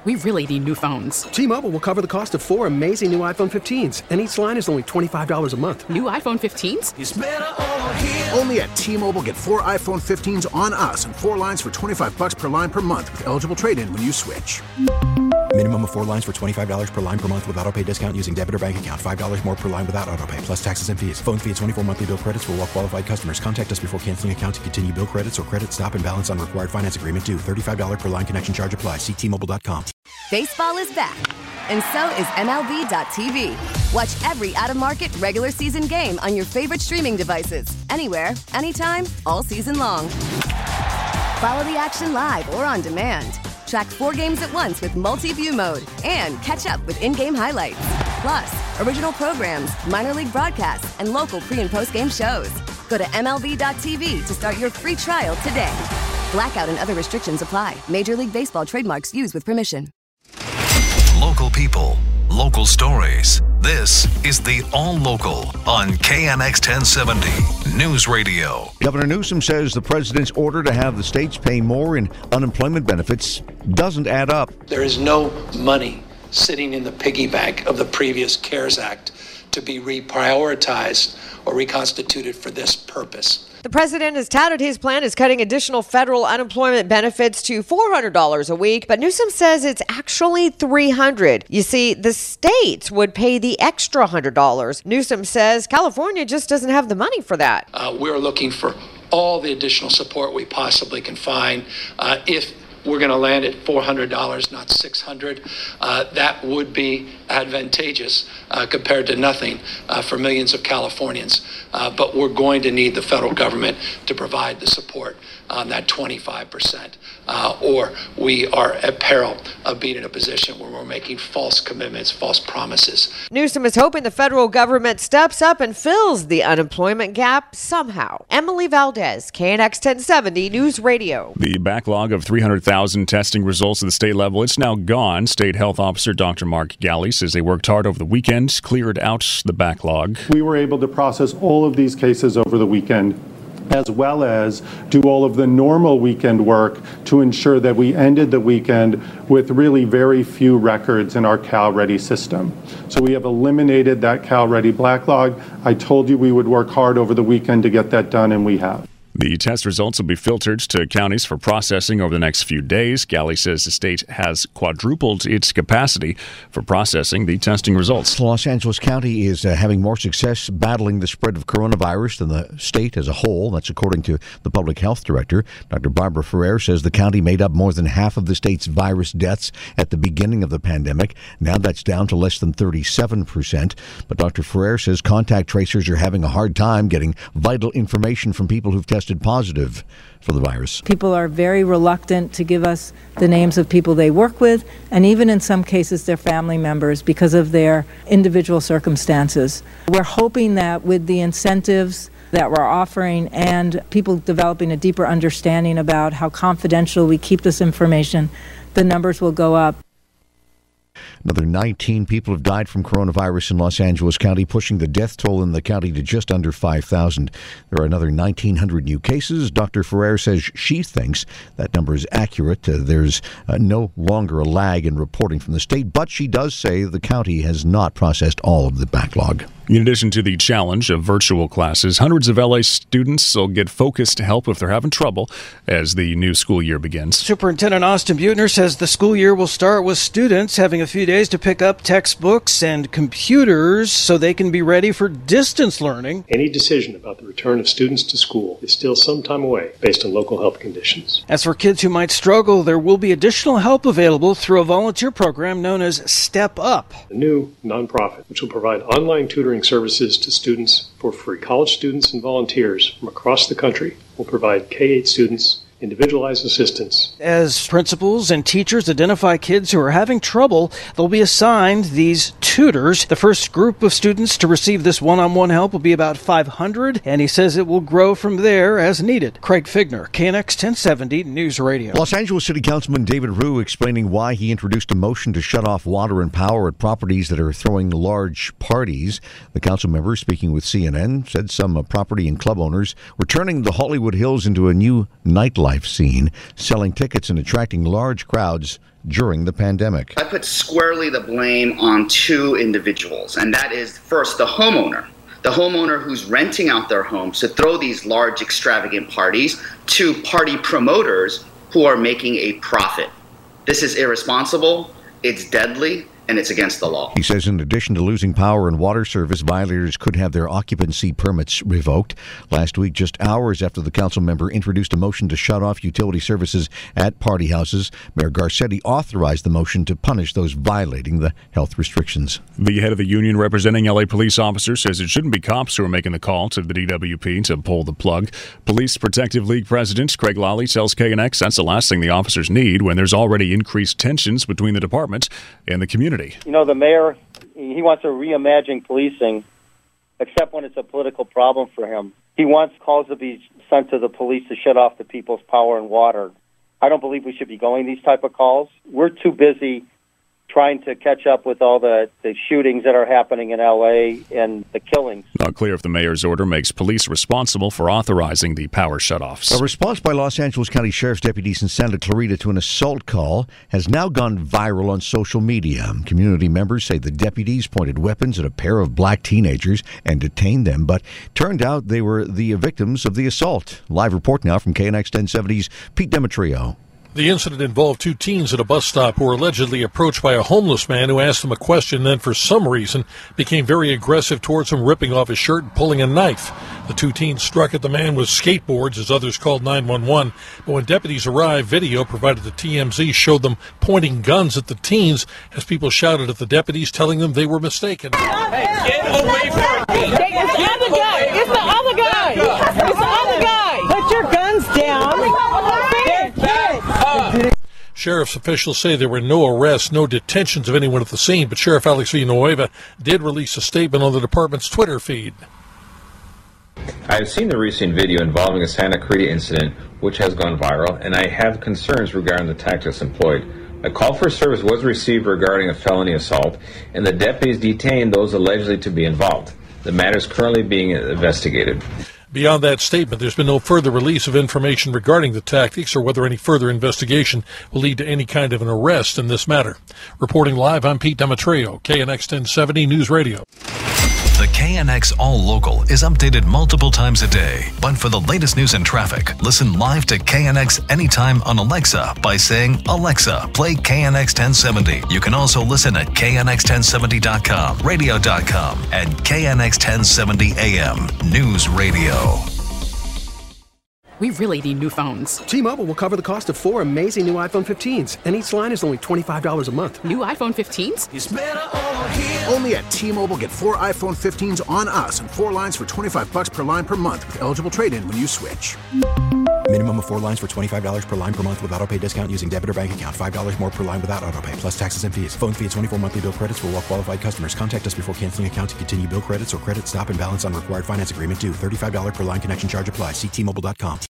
We really need new phones. T-Mobile will cover the cost of 4 amazing new iPhone 15s, and each line is only $25 a month. New iPhone 15s? It's better over here. Only at T-Mobile, get 4 iPhone 15s on us and 4 lines for $25 per line per month with eligible trade-in when you switch. Minimum of 4 lines for $25 per line per month with autopay discount using debit or bank account. $5 more per line without autopay, plus taxes and fees. Phone fee at 24 monthly bill credits for well-qualified customers. Contact us before canceling account to continue bill credits or credit stop and balance on required finance agreement due. $35 per line connection charge applies. See T-Mobile.com. Baseball is back, and so is MLB.tv. Watch every out-of-market regular season game on your favorite streaming devices. Anywhere, anytime, all season long. Follow the action live or on demand. Track 4 games at once with multi-view mode and catch up with in-game highlights. Plus, original programs, minor league broadcasts, and local pre- and post-game shows. Go to MLB.tv to start your free trial today. Blackout and other restrictions apply. Major League Baseball trademarks used with permission. Local people, local stories. This is the All Local on KNX 1070 News Radio. Governor Newsom says the president's order to have the states pay more in unemployment benefits doesn't add up. There is no money sitting in the piggy bank of the previous CARES Act to be reprioritized or reconstituted for this purpose. The president has touted his plan as cutting additional federal unemployment benefits to $400 a week, but Newsom says it's actually $300. You see, the states would pay the extra $100. Newsom says California just doesn't have the money for that. We're looking for all the additional support we possibly can find. If we're going to land at $400, not $600. That would be advantageous compared to nothing for millions of Californians. But we're going to need the federal government to provide the support on that 25%. Or we are at peril of being in a position where we're making false commitments, false promises. Newsom is hoping the federal government steps up and fills the unemployment gap somehow. Emily Valdez, KNX 1070 News Radio. The backlog of 300,000 testing results at the state level, it's now gone. State Health Officer Dr. Mark Galley says they worked hard over the weekend, cleared out the backlog. We were able to process all of these cases over the weekend, as well as do all of the normal weekend work to ensure that we ended the weekend with really very few records in our CalReady system. So we have eliminated that CalReady backlog. I told you we would work hard over the weekend to get that done, and we have. The test results will be filtered to counties for processing over the next few days. Galley says the state has quadrupled its capacity for processing the testing results. Los Angeles County is having more success battling the spread of coronavirus than the state as a whole. That's according to the public health director. Dr. Barbara Ferrer says the county made up more than half of the state's virus deaths at the beginning of the pandemic. Now that's down to less than 37%. But Dr. Ferrer says contact tracers are having a hard time getting vital information from people who've tested positive for the virus. People are very reluctant to give us the names of people they work with, and even in some cases their family members, because of their individual circumstances. We're hoping that with the incentives that we're offering and people developing a deeper understanding about how confidential we keep this information, the numbers will go up. Another 19 people have died from coronavirus in Los Angeles County, pushing the death toll in the county to just under 5,000. There are another 1,900 new cases. Dr. Ferrer says she thinks that number is accurate. There's no longer a lag in reporting from the state, but she does say the county has not processed all of the backlog. In addition to the challenge of virtual classes, hundreds of LA students will get focused help if they're having trouble as the new school year begins. Superintendent Austin Butner says the school year will start with students having a few days to pick up textbooks and computers so they can be ready for distance learning. Any decision about the return of students to school is still some time away based on local health conditions. As for kids who might struggle, there will be additional help available through a volunteer program known as Step Up, a new nonprofit which will provide online tutoring services to students for free. College students and volunteers from across the country will provide K-8 students individualized assistance. As principals and teachers identify kids who are having trouble, they'll be assigned these tutors. The first group of students to receive this one-on-one help will be about 500, and he says it will grow from there as needed. Craig Figner, KNX 1070 News Radio. Los Angeles City Councilman David Rue explaining why he introduced a motion to shut off water and power at properties that are throwing large parties. The council member, speaking with CNN, said some property and club owners were turning the Hollywood Hills into a new nightlife. nightlife scene, selling tickets and attracting large crowds during the pandemic. I put squarely the blame on two individuals, and that is first the homeowner. The homeowner who's renting out their homes to throw these large extravagant parties to party promoters who are making a profit. This is irresponsible, it's deadly, and it's against the law. He says in addition to losing power and water service, violators could have their occupancy permits revoked. Last week, just hours after the council member introduced a motion to shut off utility services at party houses, Mayor Garcetti authorized the motion to punish those violating the health restrictions. The head of the union representing LA police officers says it shouldn't be cops who are making the call to the DWP to pull the plug. Police Protective League President Craig Lally tells KNX that's the last thing the officers need when there's already increased tensions between the department and the community. You know, the mayor, he wants to reimagine policing, except when it's a political problem for him. He wants calls to be sent to the police to shut off the people's power and water. I don't believe we should be going these type of calls. We're too busy trying to catch up with all the shootings that are happening in L.A. and the killings. Not clear if the mayor's order makes police responsible for authorizing the power shutoffs. A response by Los Angeles County Sheriff's deputies in Santa Clarita to an assault call has now gone viral on social media. Community members say the deputies pointed weapons at a pair of black teenagers and detained them, but turned out they were the victims of the assault. Live report now from KNX 1070's Pete Demetrio. The incident involved two teens at a bus stop who were allegedly approached by a homeless man who asked them a question and then for some reason became very aggressive towards him, ripping off his shirt and pulling a knife. The two teens struck at the man with skateboards as others called 911. But when deputies arrived, video provided to TMZ showed them pointing guns at the teens as people shouted at the deputies, telling them they were mistaken. Hey, get away from me. It's the other guy. It's the other guy. It's the other guy. Put your guns down. Sheriff's officials say there were no arrests, no detentions of anyone at the scene, but Sheriff Alex Villanueva did release a statement on the department's Twitter feed. I have seen the recent video involving a Santa Clarita incident, which has gone viral, and I have concerns regarding the tactics employed. A call for service was received regarding a felony assault, and the deputies detained those allegedly to be involved. The matter is currently being investigated. Beyond that statement, there's been no further release of information regarding the tactics or whether any further investigation will lead to any kind of an arrest in this matter. Reporting live, I'm Pete Demetrio, KNX 1070 News Radio. The KNX All Local is updated multiple times a day. But for the latest news and traffic, listen live to KNX anytime on Alexa by saying, "Alexa, play KNX 1070. You can also listen at KNX1070.com, radio.com, and KNX 1070 AM News Radio. We really need new phones. T-Mobile will cover the cost of 4 amazing new iPhone 15s, and each line is only $25 a month. New iPhone 15s? It's better over here. Only at T-Mobile, get 4 iPhone 15s on us and 4 lines for $25 per line per month with eligible trade-in when you switch. Minimum of 4 lines for $25 per line per month with autopay discount using debit or bank account. $5 more per line without autopay, plus taxes and fees. Phone fee at 24 monthly bill credits for well-qualified customers. Contact us before canceling account to continue bill credits or credit stop and balance on required finance agreement due. $35 per line connection charge applies. See T-Mobile.com.